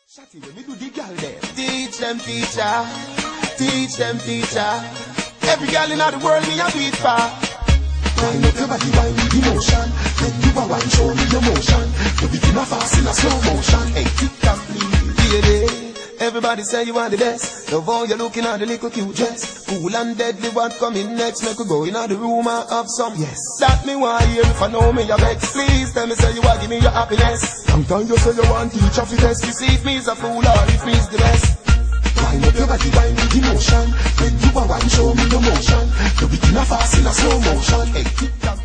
Shawty, when me do the girl there. Teach them, teacher. Teach them, teacher. Every girl in the world me a beat for. Wind up your body, wind with emotion. When you a wine, show me your motion. You begin a fast in a slow motion. Hey, tick tock, please. Baby, everybody say you are the best. Love how you looking at the little cute dress. Cool and deadly, what coming next? Make we go in the room and have some. Yes, that me want hear if I know me your vex. Please tell me say you want give me your happiness. Sometimes you say you want teach off the test. Receive me as a fool or if me is the best. Wind up your body, wind with emotion. When you a wine, show me your motion. You begin a fast in a slow motion. Hey, tick tock.